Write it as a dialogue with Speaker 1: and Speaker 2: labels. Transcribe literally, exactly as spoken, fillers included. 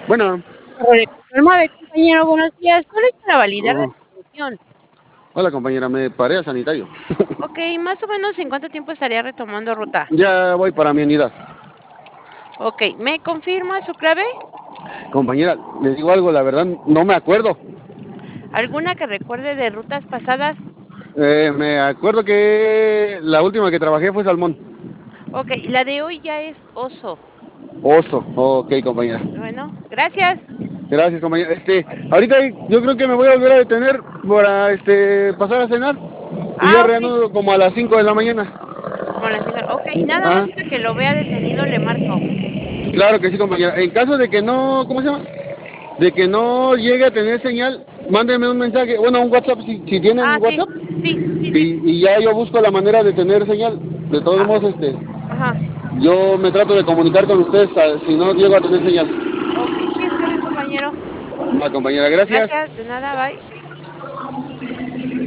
Speaker 1: Bueno,
Speaker 2: Nueve, compañero, buenos días. Solo es para validar la
Speaker 1: oh,
Speaker 2: información.
Speaker 1: hola compañera, me paré a sanitario.
Speaker 2: Ok, más o menos en cuánto tiempo estaría retomando ruta.
Speaker 1: Ya voy para mi unidad.
Speaker 2: Ok, ¿me confirma su clave?
Speaker 1: Compañera, le digo algo, la verdad no me acuerdo.
Speaker 2: ¿Alguna que recuerde de rutas pasadas?
Speaker 1: Eh, me acuerdo que la última que trabajé fue salmón.
Speaker 2: Ok, la de hoy ya es oso.
Speaker 1: Oso, ok compañera.
Speaker 2: Bueno, gracias.
Speaker 1: Gracias compañera. Este, ahorita yo creo que me voy a volver a detener para este, pasar a cenar y ya
Speaker 2: Ah, ok,
Speaker 1: reanudo como a las cinco de la mañana.
Speaker 2: como las cinco. Ok, nada más
Speaker 1: Ah,
Speaker 2: hasta que lo vea detenido le marco.
Speaker 1: claro que sí compañera. En caso de que no, ¿cómo se llama? De que no llegue a tener señal, mándenme un mensaje, bueno, un WhatsApp si, si
Speaker 2: Ah,
Speaker 1: tienen
Speaker 2: sí,
Speaker 1: WhatsApp.
Speaker 2: sí, sí, sí.
Speaker 1: Y, y ya yo busco la manera de tener señal. De todos
Speaker 2: Ah,
Speaker 1: modos, este,
Speaker 2: ajá.
Speaker 1: yo me trato de comunicar con ustedes a- si no llego a tener señal.
Speaker 2: Ok, sí, está bien, compañero.
Speaker 1: La compañera, gracias.
Speaker 2: Gracias, de nada, bye.